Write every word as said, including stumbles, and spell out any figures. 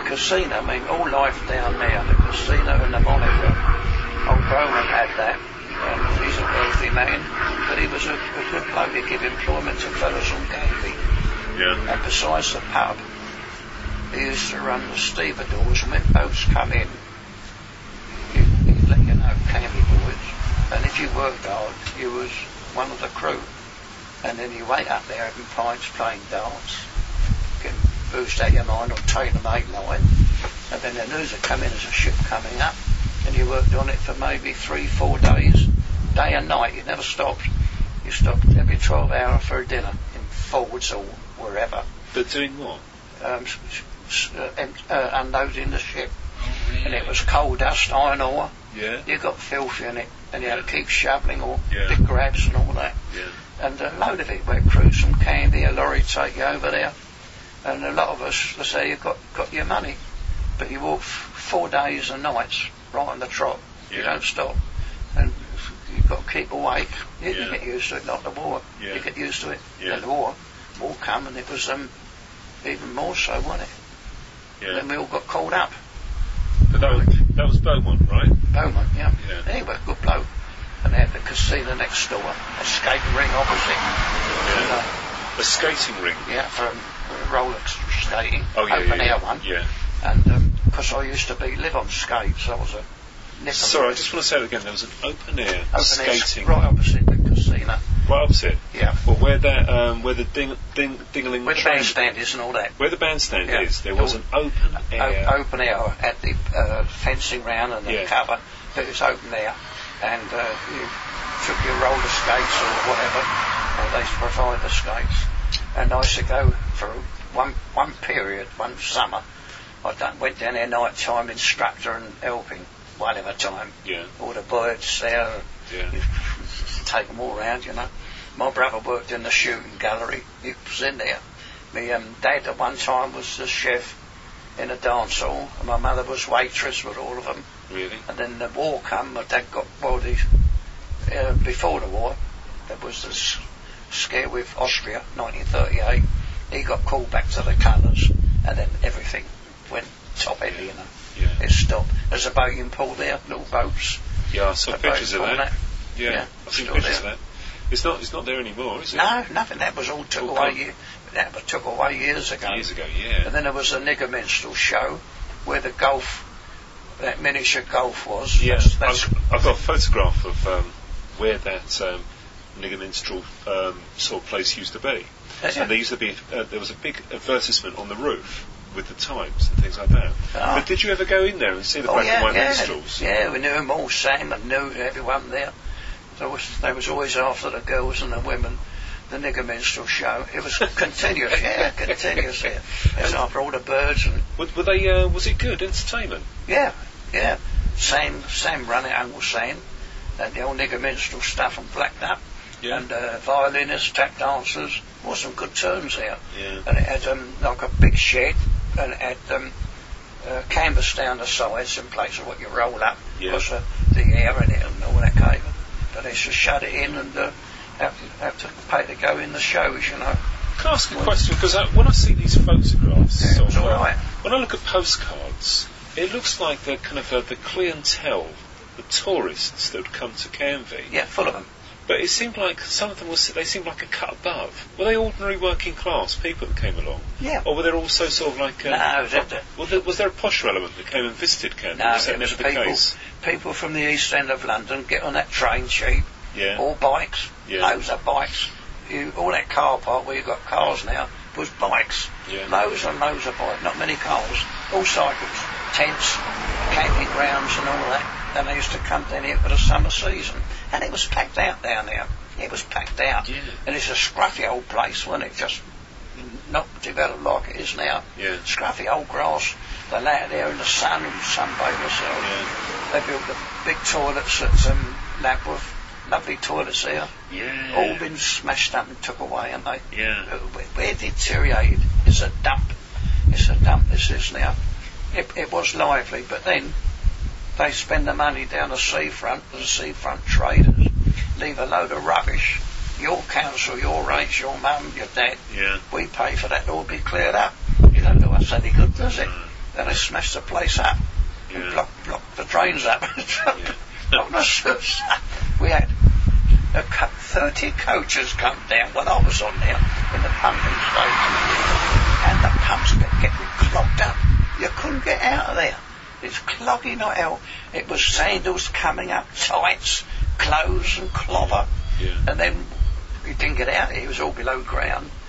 casino, I mean, all life down there, the casino and the monitor. Old Bowman had that. Um, he's a wealthy man, but he was a, a good bloke. He gave employment to fellas on Canby. Yeah. And besides the pub, he used to run the stevedores, and when boats come in, he'd, he'd let you know, Canby boys. And if you worked hard, you was one of the crew. And then you wait up there having pints, playing darts, getting boozed out your mind, or taking them eight line. And then the news would come in as a ship coming up, and you worked on it for maybe three, four days, day and night. You never stopped. You stopped every twelve hours for a dinner in Fords or wherever. But doing what? Um, s- s- uh, em- uh, unloading the ship. Oh, really? And it was coal dust, iron ore. Yeah. You got filthy in it, and you had to keep shoveling or Yeah. big grabs and all that. Yeah. And a load of it where crews from Canby, a lorry take you over there. And a lot of us, they say, you've got, got your money. But you walk f- four days and nights right on the trot. Yeah. You don't stop. And you've got to keep awake. You, Yeah. you get used to it, not the war. Yeah. You get used to it. Yeah. And the war, war come, and it was um, even more so, wasn't it? Yeah. Then we all got called up. But that was, that was Beaumont, right? Beaumont, yeah. Yeah. Anyway, good bloke. And they had the casino next door, a skating ring opposite. And, Yeah. uh, A skating ring. yeah, for um, roller skating, Oh, yeah, open yeah, air yeah. one. Yeah. And because I used to be live on skates, I was a nipper. Sorry, I just want to say it again. There was an open air open skating air, right opposite the casino. right opposite. Yeah. Well, where that um, where the ding ding dingling Where the train- bandstand is and all that. where the bandstand Yeah. is, there was an open air. O- open air at the uh, fencing round and the Yeah. cover. But it's open air, and uh, you took your roller skates or whatever, or they provide the skates. And I used to go for one one period, one summer. I done, went down there night time, instructor and helping, one at a time. Yeah. All the birds there, Yeah. you take them all round, you know. My brother worked in the shooting gallery. He was in there. My um, dad at one time was the chef in a dance hall, and my mother was waitress with all of them. Really? And then the war come, my dad got, well, the, uh, before the war, there was this scare with Austria, nineteen thirty-eight. He got called back to the colours, and then everything went top-heavy, you know. Yeah. It stopped. There's a boating pool there, little boats. Yeah, I saw A pictures of boat that. pool, Yeah, Yeah, I've seen still pictures there. of that. It's not. It's not there anymore, is it? No, nothing. That was all took All away. gone. Ye- that was took away years ago. Years ago, yeah. And then there was a nigger minstrel show where the golf, that miniature golf was. Yeah, That's, that's, I've, I've got a photograph of um, where that um, nigger minstrel um, sort of place used to be. Is And it? there used to be, uh, there was a big advertisement on the roof with the times and things like that. Ah. But did you ever go in there and see the oh black yeah, and white yeah, minstrels? yeah. We knew them all. Sam and knew everyone there. So was, they was always after the girls and the women. The nigger minstrel show. It was continuous. Yeah, continuous. Yeah. It was after all the birds and Were, were they? Uh, was it good entertainment? yeah, yeah. Sam, Sam run it, Uncle Sam, and the old nigger minstrel stuff and blacked up. Yeah. And uh, violinists, tap dancers, was some good tunes there. Yeah. And it had um, like a big shed, and it had um, uh, canvas down the sides in place of what you roll up, Yeah. because uh, the air in it and all that came. But they should shut it in and uh, have, to, have to pay to go in the shows, you know. Can I ask a question? Because I, when I see these photographs, Yeah, it was of, uh, all right. when I look at postcards, it looks like the kind of uh, the clientele, the tourists that would come to Canby. Yeah, full of them. But it seemed like some of them was they seemed like a cut above. Were they ordinary working class people that came along? Yeah. Or were there also sort of like? Um, No, that- that- was, there, was there a posher element that came and visited Canby? No, was that it was never the people, case? people from the east end of London get on that train cheap, Yeah. all bikes, Yeah. loads of bikes. You, all that car park where you've got cars now was bikes, Yeah. loads and loads of bikes, not many cars, all cycles, tents, camping grounds and all that. And they used to come down here for the summer season, and it was packed out down there. It was packed out, Yeah. and it's a scruffy old place, wasn't it? Just not developed like it is now. Yeah. Scruffy old grass. They lay out there in the sun and sunbathe themselves. Yeah. They built the big toilets at um, Lapworth. Lovely toilets there. Yeah. All been smashed up and took away, and they Yeah. uh, where, where deteriorated. It's a dump. It's a dump. This is now. It, it was lively, but then they spend the money down the seafront, the seafront traders leave a load of rubbish. Your council, your rates, your mum, your dad. Yeah. We pay for that to all be cleared up. You don't do us any good, does it? Then they smashed the place up. Yeah. And blocked, blocked the drains up. Yeah. We had a co- thirty coaches come down when I was on there in the pumping station, and the pumps kept getting clogged up. You couldn't get out of there. It's clogging like hell. It was sandals coming up, tights, clothes and clobber. Yeah. And then you didn't get out there. It was all below ground.